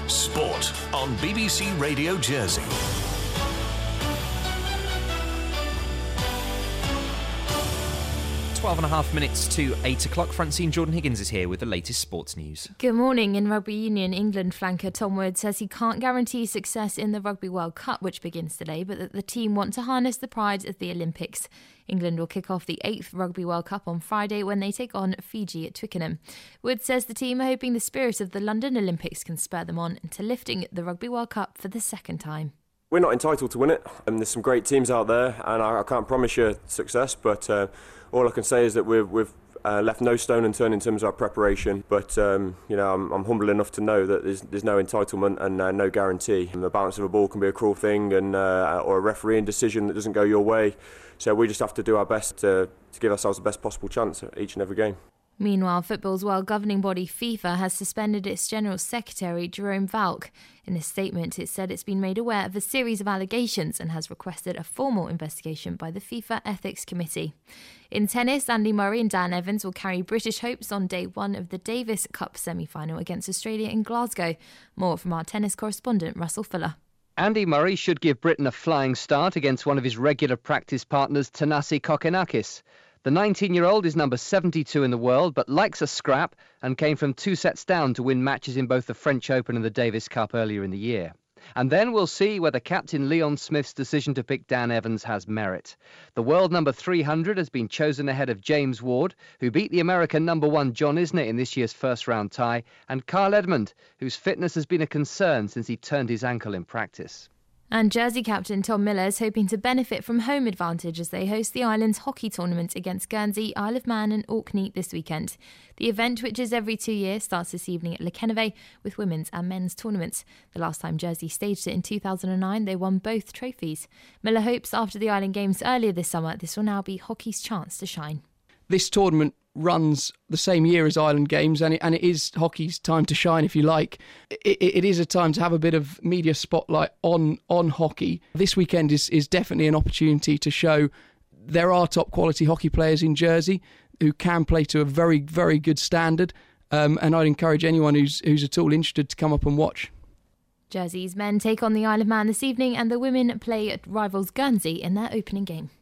Sport on BBC Radio Jersey. 12.5 minutes to 8 o'clock. Francine Jordan-Higgins is here with the latest sports news. Good morning. In Rugby Union, England flanker Tom Wood says he can't guarantee success in the Rugby World Cup, which begins today, but that the team want to harness the pride of the Olympics. England will kick off the 8th Rugby World Cup on Friday when they take on Fiji at Twickenham. Wood says the team are hoping the spirit of the London Olympics can spur them on into lifting the Rugby World Cup for the second time. We're not entitled to win it, and there's some great teams out there, and I can't promise you success, but all I can say is that we've left no stone unturned in terms of our preparation. But I'm humble enough to know that there's no entitlement and no guarantee. And the balance of a ball can be a cruel thing, and or a refereeing decision that doesn't go your way. So we just have to do our best to give ourselves the best possible chance at each and every game. Meanwhile, football's world governing body FIFA has suspended its General Secretary, Jerome Valk. In a statement, it said it's been made aware of a series of allegations and has requested a formal investigation by the FIFA Ethics Committee. In tennis, Andy Murray and Dan Evans will carry British hopes on day one of the Davis Cup semi-final against Australia in Glasgow. More from our tennis correspondent, Russell Fuller. Andy Murray should give Britain a flying start against one of his regular practice partners, Thanasi Kokkinakis. The 19-year-old is number 72 in the world, but likes a scrap and came from 2 sets down to win matches in both the French Open and the Davis Cup earlier in the year. And then we'll see whether captain Leon Smith's decision to pick Dan Evans has merit. The world number 300 has been chosen ahead of James Ward, who beat the American number 1 John Isner in this year's first-round tie, and Kyle Edmund, whose fitness has been a concern since he turned his ankle in practice. And Jersey captain Tom Miller is hoping to benefit from home advantage as they host the island's hockey tournament against Guernsey, Isle of Man and Orkney this weekend. The event, which is every 2 years, starts this evening at Le Kennevay with women's and men's tournaments. The last time Jersey staged it in 2009, they won both trophies. Miller hopes after the Island Games earlier this summer, this will now be hockey's chance to shine. This tournament runs the same year as Island Games, and it is hockey's time to shine, if you like. It is a time to have a bit of media spotlight on hockey. This weekend is definitely an opportunity to show there are top quality hockey players in Jersey who can play to a very, very good standard, and I'd encourage anyone who's at all interested to come up and watch. Jersey's men take on the Isle of Man this evening, and the women play at rivals Guernsey in their opening game.